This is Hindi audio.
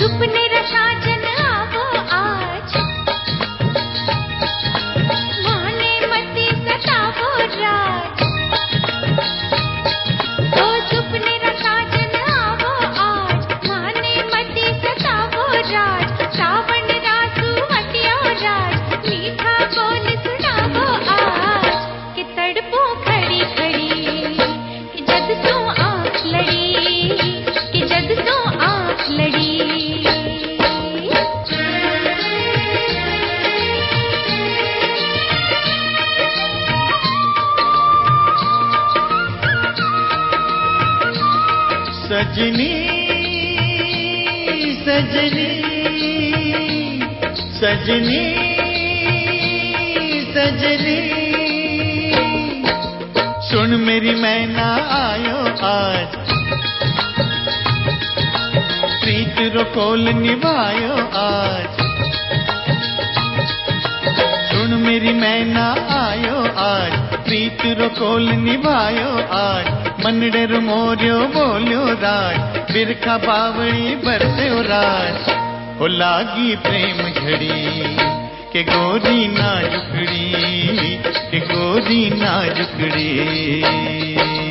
सुपनेरा साजन आवो आज, माने मती सतावो राज। ओ सुपनेरा साजन आवो आज, माने मती सतावो राज। सावन रासु मटियो राज, मीठा बोल सुनावो आज। कि तड़पो खड़ी खड़ी, कि जद सो आँख लड़ी, कि जद सो आँख लड़ी। सजनी सजनी सजनी सजनी, सुन मेरी मैना आयो आज, प्रीत रो कोल निभायो आज। सुन मेरी मैना आयो आज, प्रीत रो कोल निभायो आज। मनडे रो मोरियो बोलियो राज, बिरखा बावड़ी बरस्यो राज। हो लागी प्रेम झड़ी, के गोरी नाजुकड़ी, के गोरी नाजुकड़ी।